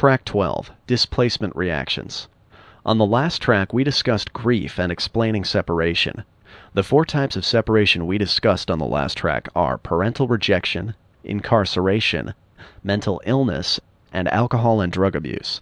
Track 12, Displacement Reactions. On the last track, we discussed grief and explaining separation. The 4 types of separation we discussed on the last track are parental rejection, incarceration, mental illness, and alcohol and drug abuse.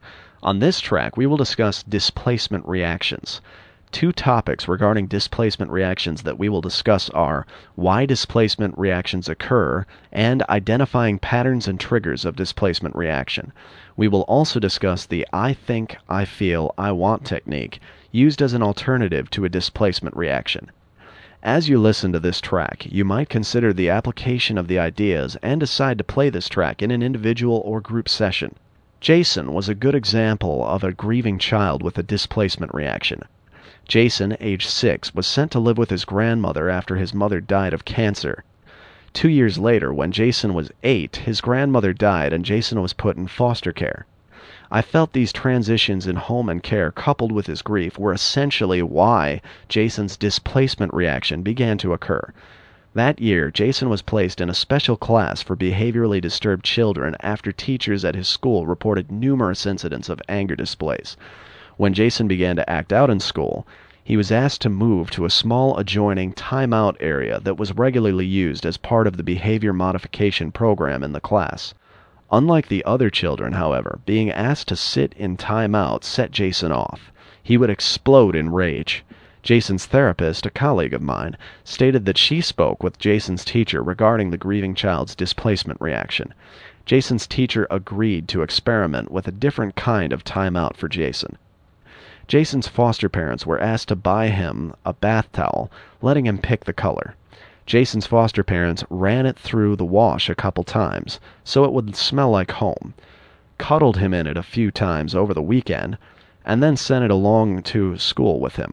On this track, we will discuss displacement reactions. 2 topics regarding displacement reactions that we will discuss are why displacement reactions occur and identifying patterns and triggers of displacement reaction. We will also discuss the I think, I feel, I want technique used as an alternative to a displacement reaction. As you listen to this track, you might consider the application of the ideas and decide to play this track in an individual or group session. Jason was a good example of a grieving child with a displacement reaction. Jason, age 6, was sent to live with his grandmother after his mother died of cancer. 2 years later, when Jason was 8, his grandmother died and Jason was put in foster care. I felt these transitions in home and care coupled with his grief were essentially why Jason's displacement reaction began to occur. That year, Jason was placed in a special class for behaviorally disturbed children after teachers at his school reported numerous incidents of anger displays. When Jason began to act out in school, he was asked to move to a small adjoining timeout area that was regularly used as part of the behavior modification program in the class. Unlike the other children, however, being asked to sit in timeout set Jason off. He would explode in rage. Jason's therapist, a colleague of mine, stated that she spoke with Jason's teacher regarding the grieving child's displacement reaction. Jason's teacher agreed to experiment with a different kind of timeout for Jason. Jason's foster parents were asked to buy him a bath towel, letting him pick the color. Jason's foster parents ran it through the wash a couple times, so it would smell like home, cuddled him in it a few times over the weekend, and then sent it along to school with him.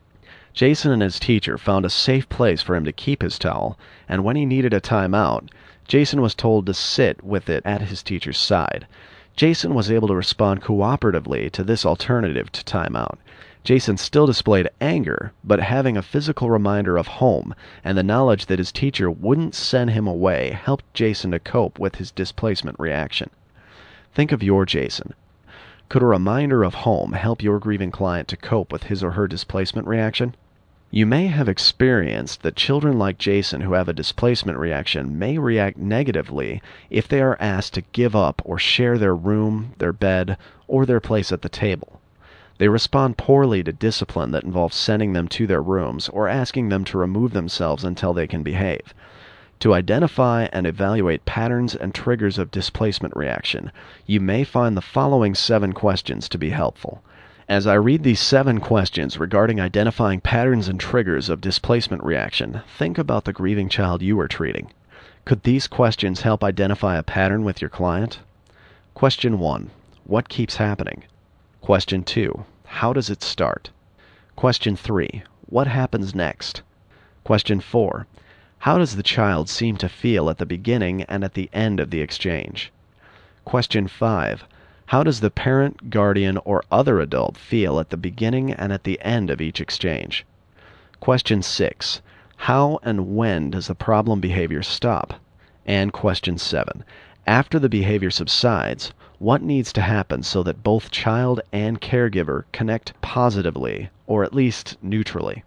Jason and his teacher found a safe place for him to keep his towel, and when he needed a timeout, Jason was told to sit with it at his teacher's side. Jason was able to respond cooperatively to this alternative to timeout. Jason still displayed anger, but having a physical reminder of home and the knowledge that his teacher wouldn't send him away helped Jason to cope with his displacement reaction. Think of your Jason. Could a reminder of home help your grieving client to cope with his or her displacement reaction? You may have experienced that children like Jason who have a displacement reaction may react negatively if they are asked to give up or share their room, their bed, or their place at the table. They respond poorly to discipline that involves sending them to their rooms or asking them to remove themselves until they can behave. To identify and evaluate patterns and triggers of displacement reaction, you may find the following 7 questions to be helpful. As I read these 7 questions regarding identifying patterns and triggers of displacement reaction, think about the grieving child you are treating. Could these questions help identify a pattern with your client? Question 1. What keeps happening? Question 2. How does it start? Question 3. What happens next? Question 4. How does the child seem to feel at the beginning and at the end of the exchange? Question 5. How does the parent, guardian, or other adult feel at the beginning and at the end of each exchange? Question 6. How and when does the problem behavior stop? And question 7. After the behavior subsides, what needs to happen so that both child and caregiver connect positively, or at least neutrally?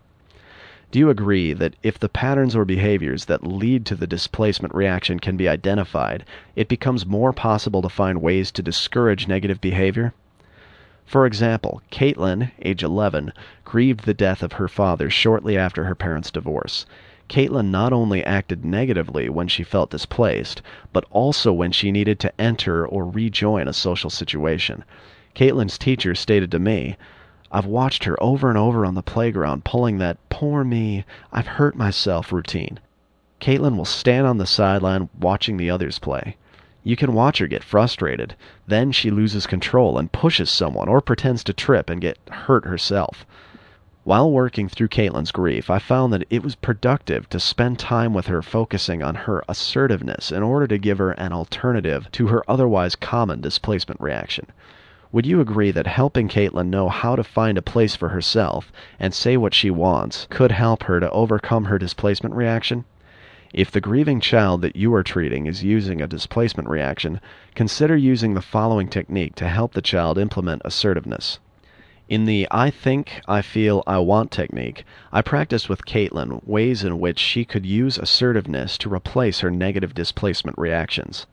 Do you agree that if the patterns or behaviors that lead to the displacement reaction can be identified, it becomes more possible to find ways to discourage negative behavior? For example, Caitlin, age 11, grieved the death of her father shortly after her parents' divorce. Caitlin not only acted negatively when she felt displaced, but also when she needed to enter or rejoin a social situation. Caitlin's teacher stated to me, "I've watched her over and over on the playground pulling that 'poor me, I've hurt myself' routine." Caitlin will stand on the sideline watching the others play. You can watch her get frustrated. Then she loses control and pushes someone or pretends to trip and get hurt herself. While working through Caitlin's grief, I found that it was productive to spend time with her focusing on her assertiveness in order to give her an alternative to her otherwise common displacement reaction. Would you agree that helping Caitlin know how to find a place for herself and say what she wants could help her to overcome her displacement reaction? If the grieving child that you are treating is using a displacement reaction, consider using the following technique to help the child implement assertiveness. In the I think, I feel, I want technique, I practiced with Caitlin ways in which she could use assertiveness to replace her negative displacement reactions.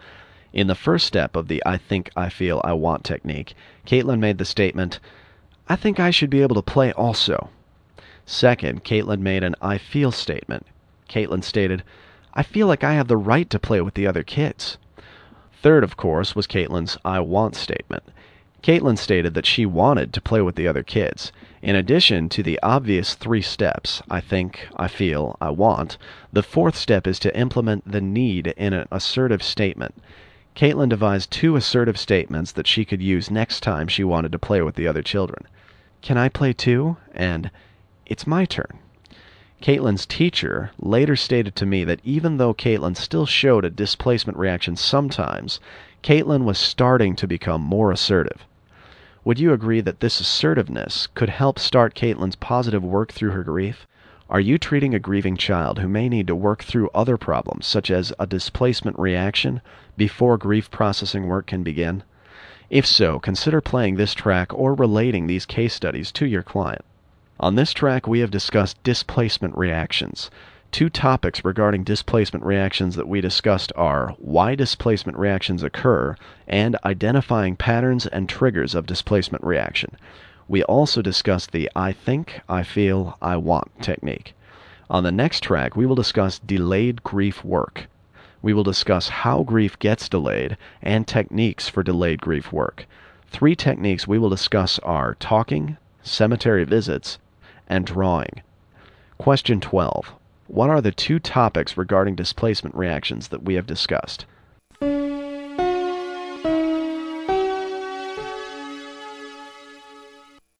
In the first step of the I think, I feel, I want technique, Caitlin made the statement, I think I should be able to play also. Second, Caitlin made an I feel statement. Caitlin stated, I feel like I have the right to play with the other kids. Third, of course, was Caitlin's I want statement. Caitlin stated that she wanted to play with the other kids. In addition to the obvious 3 steps, I think, I feel, I want, the 4th step is to implement the need in an assertive statement. Caitlin devised 2 assertive statements that she could use next time she wanted to play with the other children. Can I play too? And it's my turn. Caitlin's teacher later stated to me that even though Caitlin still showed a displacement reaction sometimes, Caitlin was starting to become more assertive. Would you agree that this assertiveness could help start Caitlin's positive work through her grief? Are you treating a grieving child who may need to work through other problems, such as a displacement reaction, before grief processing work can begin? If so, consider playing this track or relating these case studies to your client. On this track, we have discussed displacement reactions. 2 topics regarding displacement reactions that we discussed are why displacement reactions occur and identifying patterns and triggers of displacement reaction. We also discussed the I think, I feel, I want technique. On the next track, we will discuss delayed grief work. We will discuss how grief gets delayed and techniques for delayed grief work. 3 techniques we will discuss are talking, cemetery visits, and drawing. Question 12. What are the 2 topics regarding displacement reactions that we have discussed?